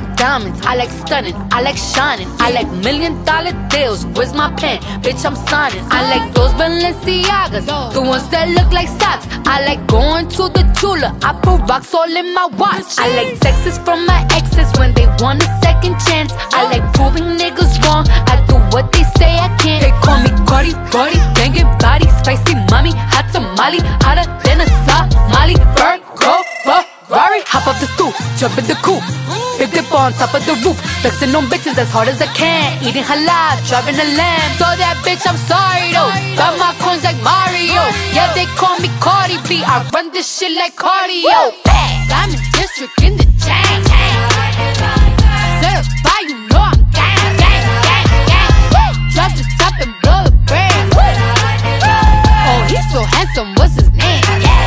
diamonds, I like stunning, I like shining, I like $1 million deals. Where's my pen? Bitch, I'm signing. I like those Balenciagas, the ones that look like socks. I like going to the Tula, I put rocks all in my watch. I like texts from my exes when they want a second chance. I like proving niggas wrong, I do what they say I can't. They call me Cardi, Cardi, banging body, spicy mommy, hot tamale, hotter than a Somali. Virgo, Ferrari, hop off the stoop, jump in the coupe, big dip on top of the roof, flexing on bitches as hard as I can, eating halal, driving a lamb. So that bitch, I'm sorry though, got my coins like Mario. Yeah, they call me Cardi B, I run this shit like cardio. Diamond District in the chain, certified, you know I'm gang, gang, gang, gang. Drop the top and blow the brand. Oh, he's so handsome, what's his name?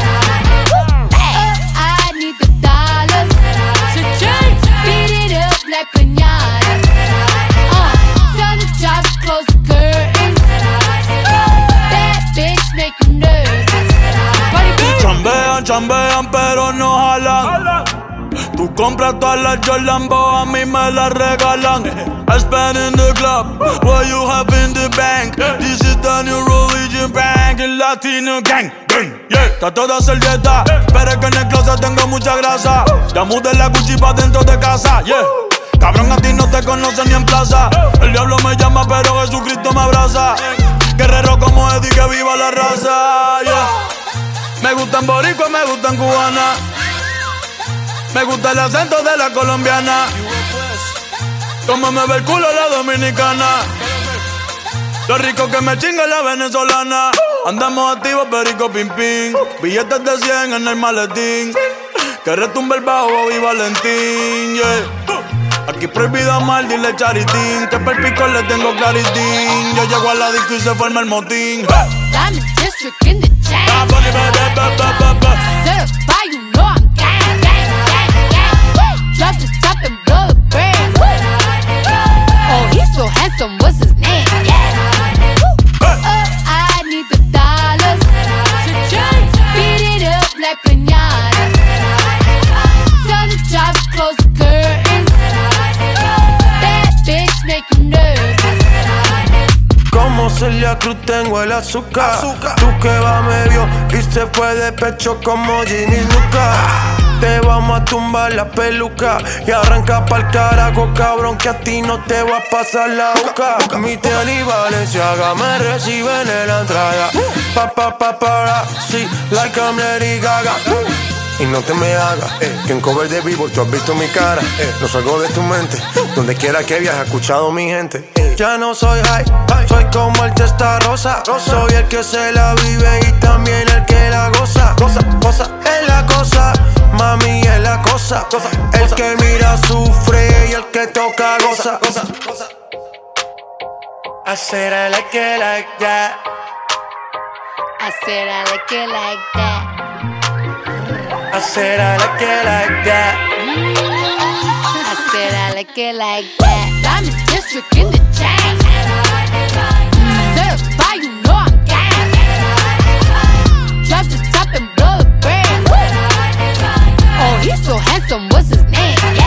I need the dollars to change, beat it up like piñata. Tell the job to close the curtains. That bitch make you nervous. Chambean, chambean, pero no jalan. Tú compras todas las Jordan, a mí me las regalan. I spend in the club, what you have in the bank. This is the new religion bank, el Latino gang. Yeah, trato de hacer dieta, pero es que en el closet tengo mucha grasa. Ya mudé la Gucci pa' dentro de casa, yeah. Cabrón, a ti no te conocen ni en plaza. El diablo me llama, pero Jesucristo me abraza. Guerrero como Eddie, que viva la raza, yeah. Me gustan boricua, me gustan cubana. Me gusta el acento de la colombiana. Como me ve el culo la dominicana. Lo rico que me chinga la venezolana. Andamos activos, perico, pim, pim. Billetes de 100 en el maletín. Que retumbe el bajo y Valentín, yeah. Aquí prohibido amar, dile charitín. Que per pico le tengo claritín. Yo llego a la disco y se forma el motín. Diamond District in the chain, certified, you know I'm gang, gang, gang, gang. Drop the top and blow the brand. Oh, he's so handsome, what's his name? I need the dollars to change, beat it up like piñata. Tell the job to close the curtains. That bitch make you nervous. Como Celia Cruz tengo el azúcar. Tú que va medio y se fue de pecho como Ginny Luca. Te vamos a tumbar la peluca y arranca pa'l carajo, cabrón, que a ti no te va a pasar la boca. Mi tele y Valenciaga me reciben en la entrada. Para, sí, like I'm Lady Gaga. Y no te me hagas, que en cover de Billboard tú has visto mi cara. No salgo de tu mente, donde quiera que viajes, escuchado mi gente. Ya no soy high, soy como el Testarossa. Soy el que se la vive y también el que la goza. Goza, es la cosa, mami es la cosa. El que mira sufre y el que toca goza. I said I like it like that. I said I like it like that. I said I like it like that. I said I like it like that. Diamond District in the chain, certified, you know I'm gang. Drop the top and blow the brand. Oh, he's so handsome, what's his name?